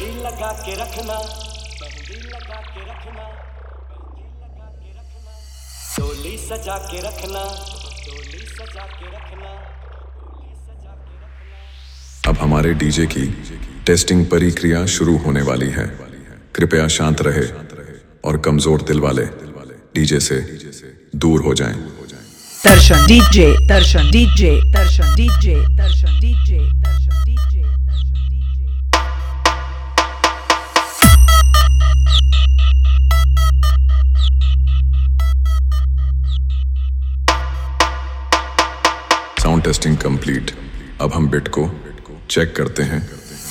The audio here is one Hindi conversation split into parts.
मेहंदी लगा के रखना, मेहंदी लगा के रखना, मेहंदी लगा के रखना, डोली सजा के रखना, डोली सजा के रखना, डोली सजा के रखना। अब हमारे डीजे की टेस्टिंग प्रक्रिया शुरू होने वाली है। कृपया शांत रहे और कमजोर दिल वाले डीजे से दूर हो जाएं। Darshan DJ, Darshan DJ, Darshan DJ, Darshan DJ, Darshan DJ, Darshan DJ. Sound testing complete. अब हम बिट को चेक करते हैं।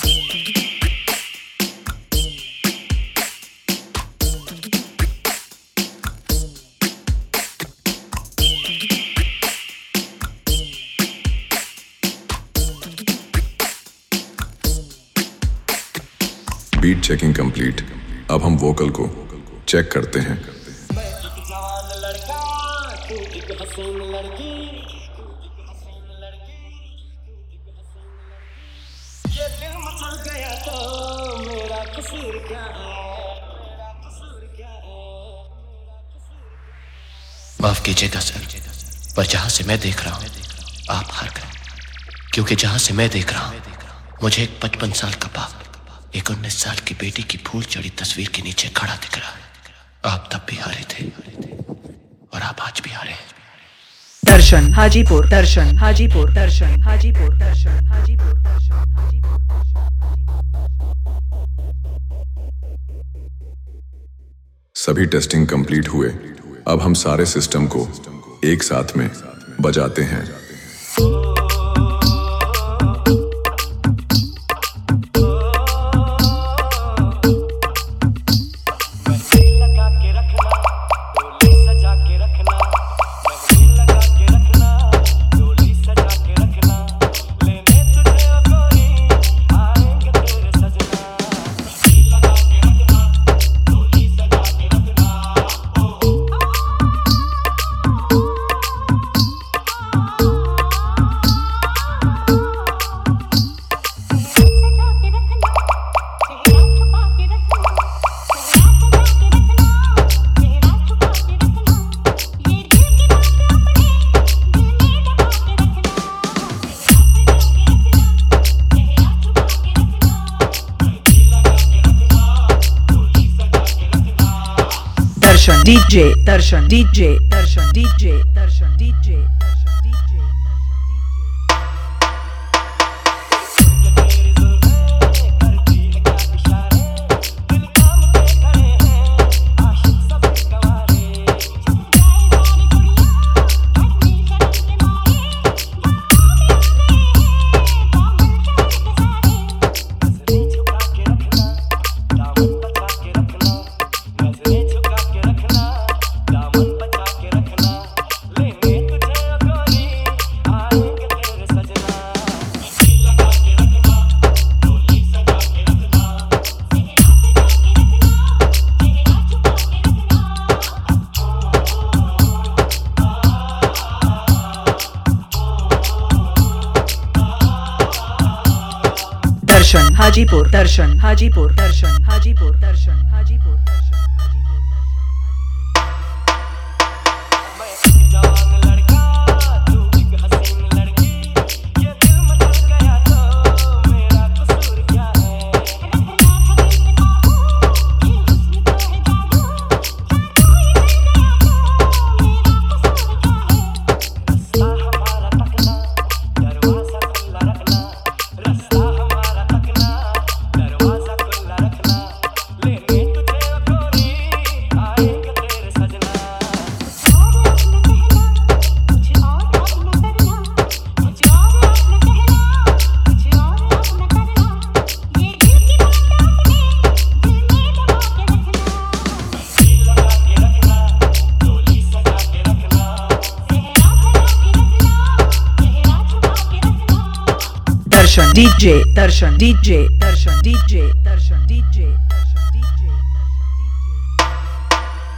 Beat checking complete. अब हम वोकल को चेक करते हैं। मैं एक जवान लड़का, तू एक हसीन लड़की, तू एक हसीन लड़की, तू एक हसीन लड़की। ये दिल मचल गया तो मेरा कसूर क्या है, मेरा कसूर क्या है, मेरा कसूर क्या है। माफ कीजिएगा सर, पर जहां से मैं देख रहा हूं आप हार गए, क्योंकि जहां से मैं देख रहा हूं मुझे एक 55 साल का बाप एक 19 साल की बेटी की फूल चढ़ी तस्वीर के नीचे खड़ा दिख रहा है। आप तब भी हारे थे और आप आज भी हारे हैं। दर्शन हाजीपुर, दर्शन हाजीपुर, दर्शन हाजीपुर, दर्शन हाजीपुर, दर्शन हाजीपुर। सभी टेस्टिंग कंप्लीट हुए। अब हम सारे सिस्टम को एक साथ में बजाते हैं। Darshan DJ, Darshan DJ, Darshan DJ, Darshan DJ, Darshan DJ, Darshan Hajipur, Darshan Hajipur, Darshan Hajipur, Darshan Hajipur, Darshan Hajipur. मैं एक जवान लड़का, तू एक हसीन लड़की, ये दिल मचल गया तो मेरा कसूर क्या है। रास्ता हमारा तकना, दरवाजा खुला रखना, रास्ता हमारा तकना, दरवाजा खुला रखना, लेने तुझे ओ गोरी आएंगे तेरे सजना। Darshan DJ, Darshan DJ, Darshan DJ,